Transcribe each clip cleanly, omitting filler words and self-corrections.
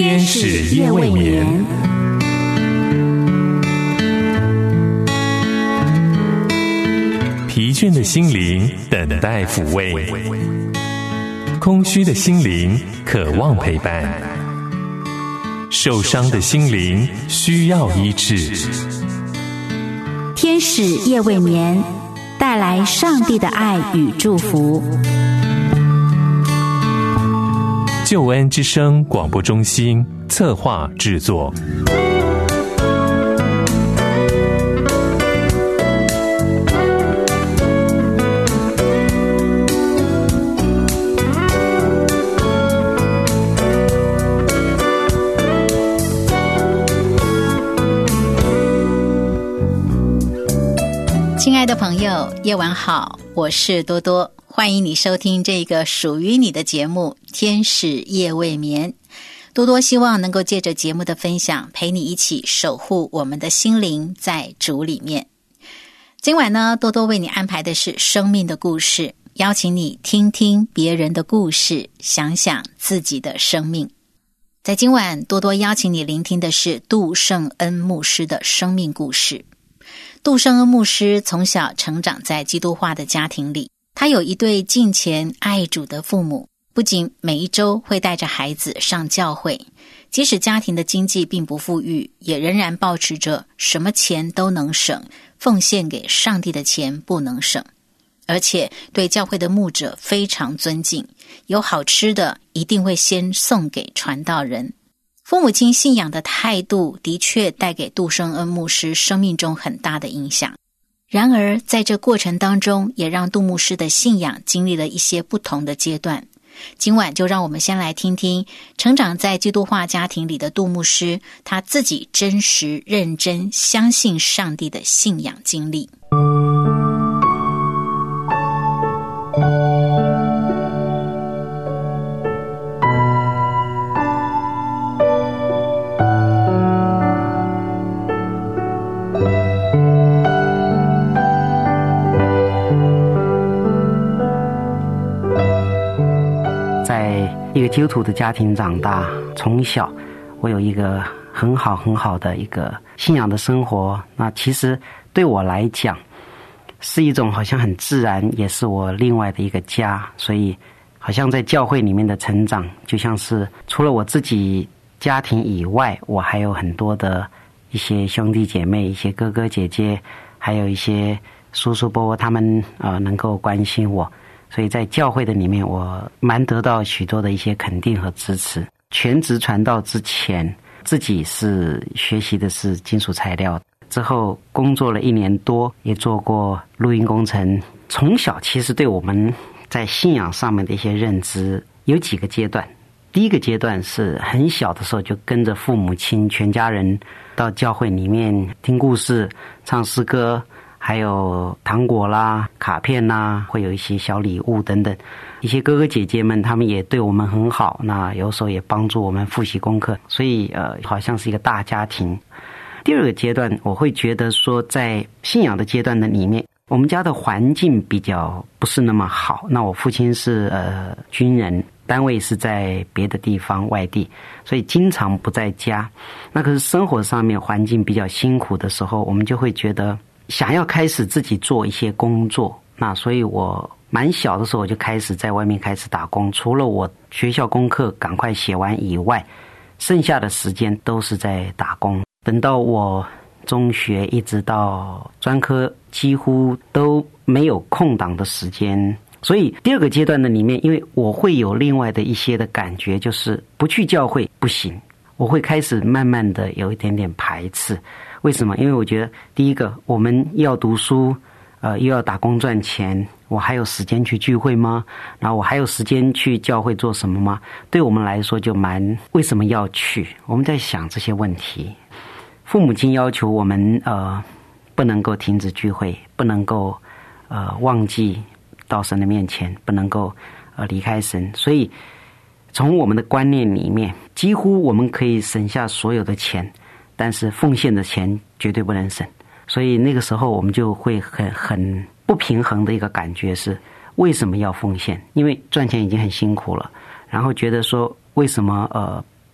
天使夜未眠。疲倦的心灵等待抚慰，空虚的心灵渴望陪伴，受伤的心灵需要医治。 天使夜未眠，带来上帝的爱与祝福。 救恩之声广播中心策划制作。 亲爱的朋友，夜晚好，我是多多，欢迎你收听这个属于你的节目《天使夜未眠》。多多希望能够借着节目的分享，陪你一起守护我们的心灵在主里面。今晚呢，多多为你安排的是生命的故事，邀请你听听别人的故事，想想自己的生命。在今晚，多多邀请你聆听的是杜圣恩牧师的生命故事。杜圣恩牧师从小成长在基督化的家庭里，他有一对敬虔爱主的父母，不仅每一周会带着孩子上教会，即使家庭的经济并不富裕，也仍然抱持着什么钱都能省，奉献给上帝的钱不能省，而且对教会的牧者非常尊敬，有好吃的一定会先送给传道人。父母亲信仰的态度的确带给杜圣恩牧师生命中很大的影响，然而在这过程当中，也让杜牧师的信仰经历了一些不同的阶段。今晚就让我们先来听听成长在基督化家庭里的杜牧师，他自己真实认真相信上帝的信仰经历。 一个基督徒的家庭长大，从小我有一个很好的一个信仰的生活，那其实对我来讲是一种好像很自然，也是我另外的一个家。所以好像在教会里面的成长，就像是除了我自己家庭以外，我还有很多的一些兄弟姐妹，一些哥哥姐姐，还有一些叔叔伯伯，他们能够关心我。所以在教会的里面，我蛮得到许多的一些肯定和支持。全职传道之前，自己是学习的是金属材料，之后工作了1年多，也做过录音工程。从小其实对我们在信仰上面的一些认知有几个阶段。第一个阶段是很小的时候就跟着父母亲全家人到教会里面听故事、唱诗歌，还有糖果啦、卡片啦，会有一些小礼物等等。一些哥哥姐姐们他们也对我们很好，那有时候也帮助我们复习功课，所以好像是一个大家庭。第二个阶段，我会觉得说在信仰的阶段的里面，我们家的环境比较不是那么好。那我父亲是军人，单位是在别的地方外地，所以经常不在家。那可是生活上面环境比较辛苦的时候，我们就会觉得想要开始自己做一些工作。那所以我蛮小的时候我就开始在外面开始打工，除了我学校功课赶快写完以外，剩下的时间都是在打工。等到我中学一直到专科，几乎都没有空档的时间。所以第二个阶段的里面，因为我会有另外的一些的感觉，就是不去教会不行，我会开始慢慢的有一点点排斥。为什么？因为我觉得第一个，我们要读书，又要打工赚钱，我还有时间去聚会吗？然后我还有时间去教会做什么吗？对我们来说就蛮为什么要去？我们在想这些问题。父母亲要求我们不能够停止聚会，不能够忘记到神的面前，不能够离开神。所以从我们的观念里面，几乎我们可以省下所有的钱，但是奉献的钱绝对不能省。所以那个时候我们就会很不平衡的一个感觉是，为什么要奉献？因为赚钱已经很辛苦了，然后觉得说为什么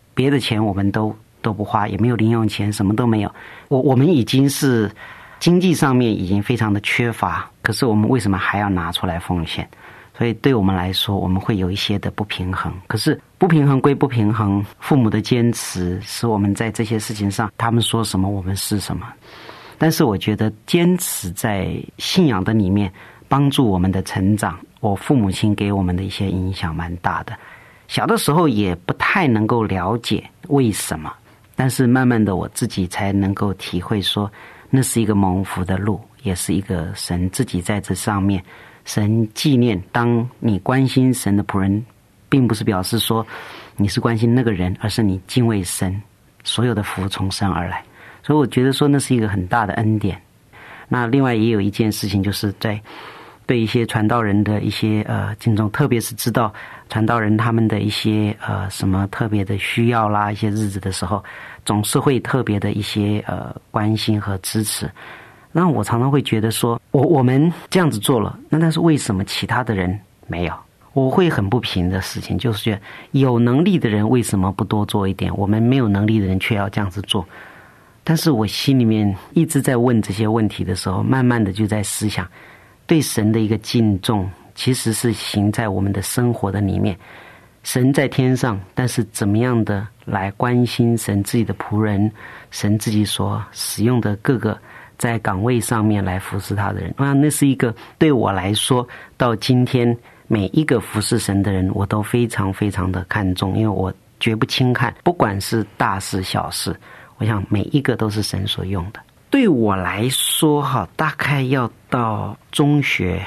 别的钱我们都不花，也没有零用钱，什么都没有。我们已经是经济上面已经非常的缺乏，可是我们为什么还要拿出来奉献？所以对我们来说，我们会有一些的不平衡。可是不平衡归不平衡，父母的坚持使我们在这些事情上，他们说什么我们是什么。但是我觉得坚持在信仰的里面帮助我们的成长，我父母亲给我们的一些影响蛮大的。小的时候也不太能够了解为什么，但是慢慢的我自己才能够体会说，那是一个蒙福的路，也是一个神自己在这上面，神纪念。当你关心神的仆人，并不是表示说你是关心那个人，而是你敬畏神，所有的福从神而来。所以我觉得说那是一个很大的恩典。那另外也有一件事情，就是在对一些传道人的一些敬重，特别是知道传道人他们的一些什么特别的需要啦，一些日子的时候，总是会特别的一些关心和支持。那我常常会觉得说，我们这样子做了，那但是为什么其他的人没有？我会很不平的事情，就是觉得有能力的人为什么不多做一点，我们没有能力的人却要这样子做。但是我心里面一直在问这些问题的时候，慢慢的就在思想，对神的一个敬重其实是行在我们的生活的里面。神在天上，但是怎么样的来关心神自己的仆人，神自己所使用的各个在岗位上面来服侍他的人，那是一个对我来说到今天每一个服侍神的人我都非常非常的看重，因为我绝不轻看，不管是大事小事，我想每一个都是神所用的。对我来说大概要到中学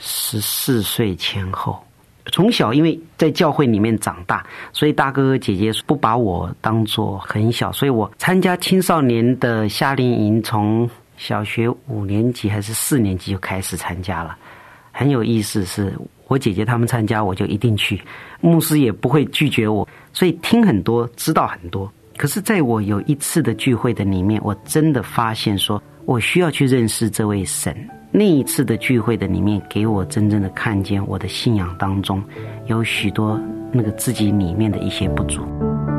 14岁前后，从小因为在教会里面长大，所以大哥哥姐姐不把我当作很小，所以我参加青少年的夏令营，从小学5年级还是4年级就开始参加了。很有意思，是我姐姐他们参加我就一定去，牧师也不会拒绝我，所以听很多，知道很多。可是在我有一次的聚会的里面，我真的发现说我需要去认识这位神。那一次的聚会的里面，给我真正的看见我的信仰当中有许多那个自己里面的一些不足。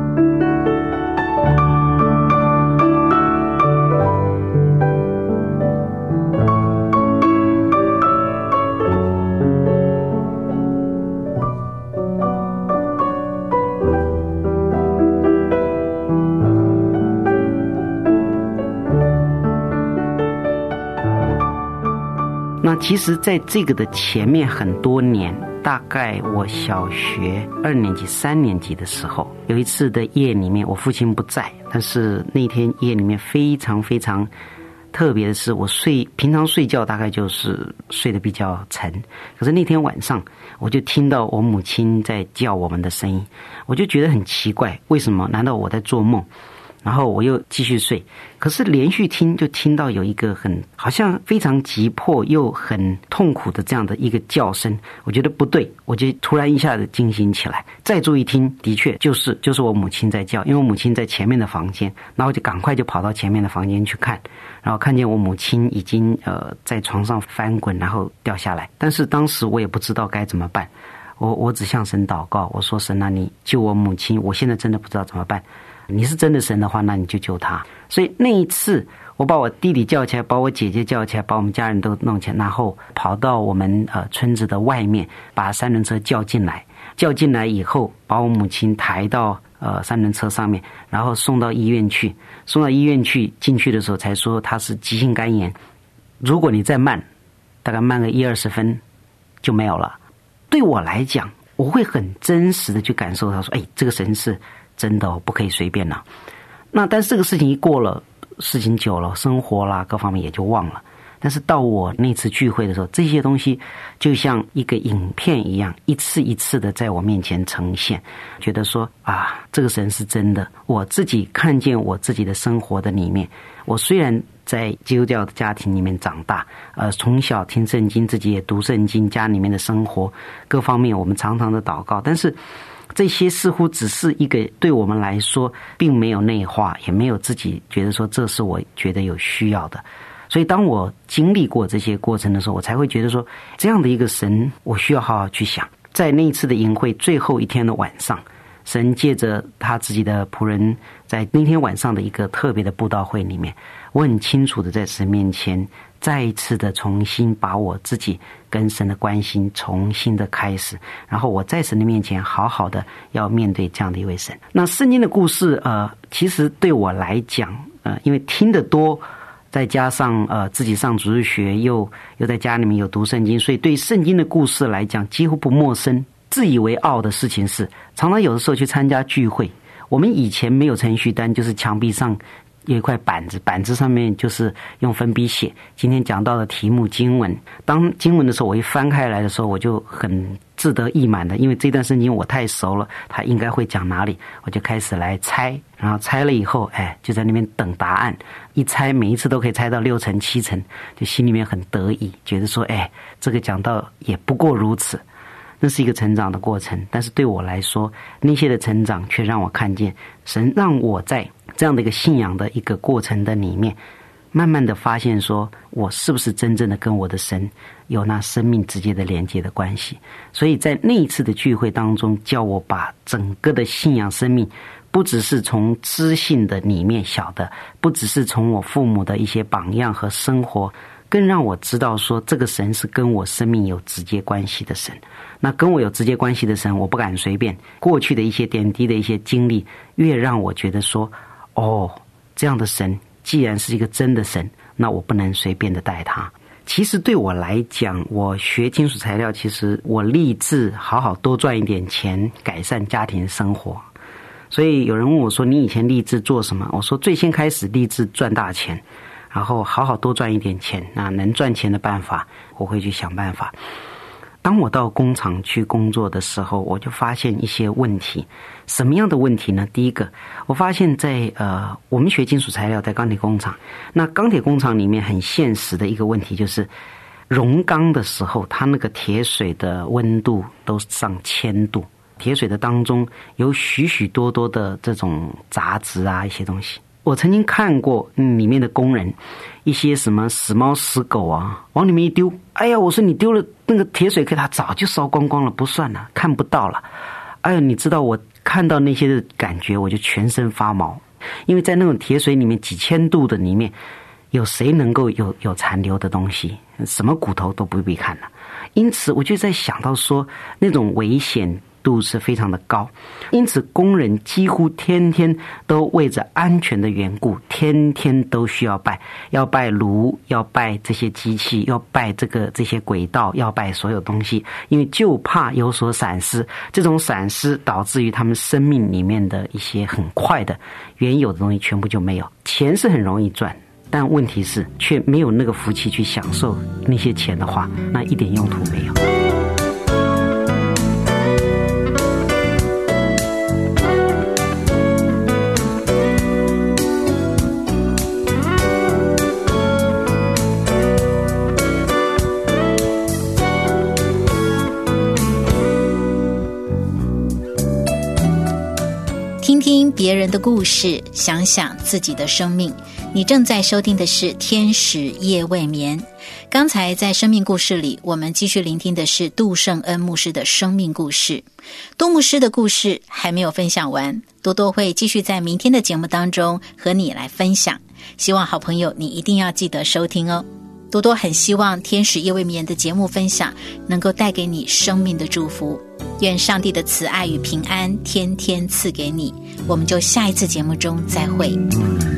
那其实在这个的前面很多年，大概我小学2年级3年级的时候，有一次的夜里面，我父亲不在，但是那天夜里面非常非常特别的是，我平常睡觉大概就是睡得比较沉，可是那天晚上我就听到我母亲在叫我们的声音，我就觉得很奇怪，为什么？难道我在做梦？然后我又继续睡，可是连续听就听到有一个好像非常急迫又很痛苦的这样的一个叫声，我觉得不对，我就突然一下子惊醒起来，再注意听，的确就是我母亲在叫，因为我母亲在前面的房间，然后我就赶快就跑到前面的房间去看，然后看见我母亲已经在床上翻滚，然后掉下来，但是当时我也不知道该怎么办，我只向神祷告，我说神啊，你救我母亲，我现在真的不知道怎么办，你是真的神的话，那你就救他。所以那一次我把我弟弟叫起来，把我姐姐叫起来，把我们家人都弄起来，然后跑到我们村子的外面，把3轮车叫进来以后，把我母亲抬到3轮车上面，然后送到医院去，进去的时候才说他是急性肝炎，如果你再慢，大概慢个10-20分就没有了。对我来讲，我会很真实的去感受到说，这个神是真的不可以随便了。那但是这个事情一过了，事情久了，生活啦各方面也就忘了。但是到我那次聚会的时候，这些东西就像一个影片一样，一次一次的在我面前呈现，觉得说这个神是真的。我自己看见我自己的生活的里面，我虽然在基督教的家庭里面长大，从小听圣经，自己也读圣经，家里面的生活各方面我们常常的祷告，但是这些似乎只是一个对我们来说并没有内化，也没有自己觉得说这是我觉得有需要的。所以当我经历过这些过程的时候，我才会觉得说这样的一个神我需要好好去想。在那一次的营会最后一天的晚上， 神借着他自己的仆人，在那天晚上的一个特别的布道会里面，我很清楚的在神面前再一次的重新把我自己跟神的关系重新的开始，然后我在神的面前好好的要面对这样的一位神。那圣经的故事其实对我来讲因为听得多，再加上自己上主日学，又在家里面有读圣经，所以对圣经的故事来讲几乎不陌生。自以为傲的事情是，常常有的时候去参加聚会，我们以前没有程序单，就是墙壁上有一块板子，板子上面就是用粉笔写今天讲到的题目经文。当经文的时候，我一翻开来的时候，我就很自得意满的，因为这段圣经我太熟了，他应该会讲哪里，我就开始来猜，然后猜了以后就在那边等答案，一猜每一次都可以猜到6成7成，就心里面很得意，觉得说这个讲到也不过如此。那是一个成长的过程，但是对我来说，那些的成长却让我看见神让我在这样的一个信仰的一个过程的里面，慢慢的发现说我是不是真正的跟我的神有那生命直接的连接的关系。所以在那一次的聚会当中，叫我把整个的信仰生命不只是从知性的里面晓得，不只是从我父母的一些榜样和生活，更让我知道说这个神是跟我生命有直接关系的神。那跟我有直接关系的神，我不敢随便。过去的一些点滴的一些经历，越让我觉得说这样的神既然是一个真的神，那我不能随便的待他。其实对我来讲，我学金属材料，其实我立志好好多赚一点钱，改善家庭生活。所以有人问我说你以前立志做什么，我说最先开始立志赚大钱，然后好好多赚一点钱，那能赚钱的办法我会去想办法。当我到工厂去工作的时候，我就发现一些问题。什么样的问题呢？第一个，我发现在我们学金属材料，在钢铁工厂，那钢铁工厂里面很现实的一个问题就是熔钢的时候，它那个铁水的温度都上1000度，铁水的当中有许许多多的这种杂质啊，一些东西。我曾经看过里面的工人一些什么死猫死狗啊，往里面一丢，我说你丢了那个铁水，它早就烧光光了，不算了，看不到了。你知道我看到那些的感觉，我就全身发毛，因为在那种铁水里面几千度的里面，有谁能够有残留的东西，什么骨头都不必看了。因此我就在想到说那种危险度是非常的高，因此工人几乎天天都为着安全的缘故，天天都需要拜，要拜炉，要拜这些机器，要拜这些轨道，要拜所有东西，因为就怕有所闪失，这种闪失导致于他们生命里面的一些很快的原有的东西全部就没有。钱是很容易赚，但问题是却没有那个福气去享受那些钱的话，那一点用途没有。 听听别人的故事，想想自己的生命。你正在收听的是天使夜未眠。刚才在生命故事里，我们继续聆听的是杜圣恩牧师的生命故事。杜牧师的故事还没有分享完，多多会继续在明天的节目当中和你来分享，希望好朋友你一定要记得收听哦。多多很希望天使夜未眠的节目分享能够带给你生命的祝福，愿上帝的慈爱与平安天天赐给你。我们就下一次节目中再会。